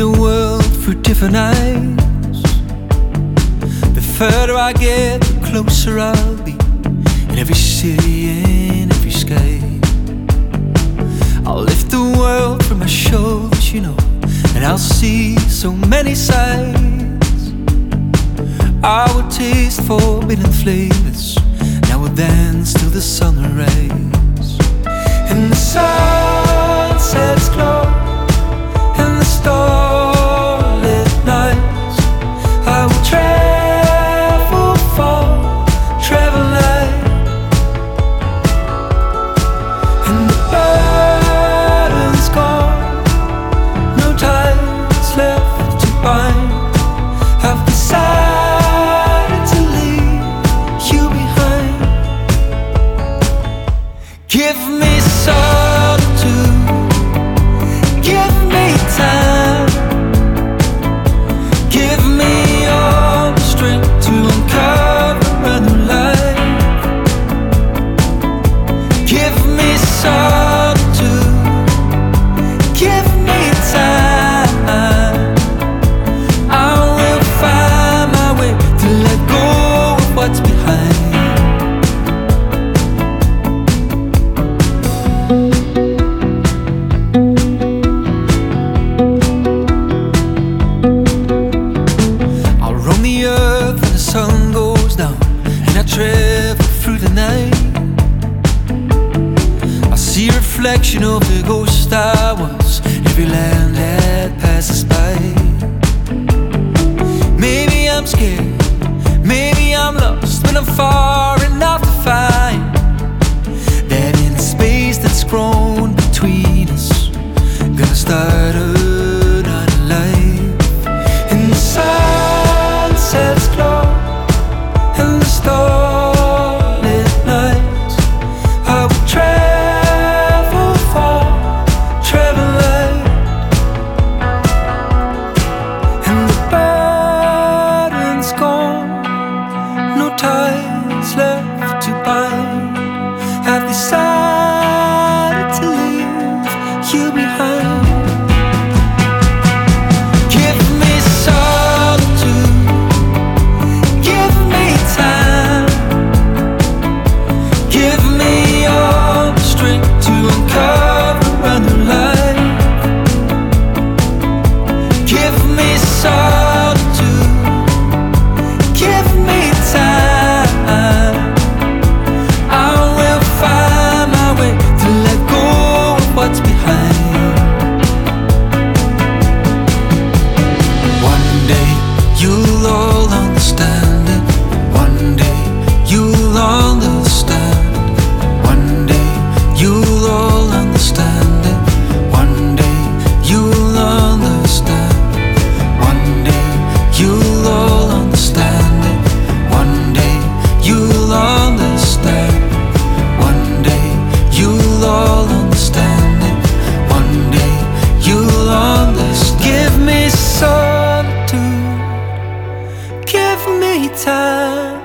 the world through different eyes. The further I get, the closer I'll be. In every city, in every sky, I'll lift the world from my shoulders, you know, and I'll see so many sights. I will taste forbidden flavors, now and then still the sun will rise. And the sun sets glow, and the starlit nights, I will travel far, travel light. And the burden's gone, no ties left to bind. I've decided to leave you behind. Give me solitude, give me time, give me all the strength to uncover a new life. Give me solitude, give me time. I will find my way to let go of what's behind. Sun goes down and I travel through the night. I see a reflection of the ghost I was, every land that passes by. Maybe I'm scared, maybe I'm lost, when I'm far enough to find that in the space that's grown between us, gonna start another life. And the sun sets close, and the starlit nights, I will travel far, travel light. And the burden's gone, no ties left to bind. I've decided to leave you behind. Give me solitude, give me time, give me all the strength to uncover a new life. Give me solitude, give me time. I will find my way to let go of what's behind. One day you'll all understand it. One day you'll understand. One day you'll all understand it. One day you'll understand. One day you'll all understand it. One day you'll understand. One day you'll all understand it. One day you'll understand. Give me solitude, give me time.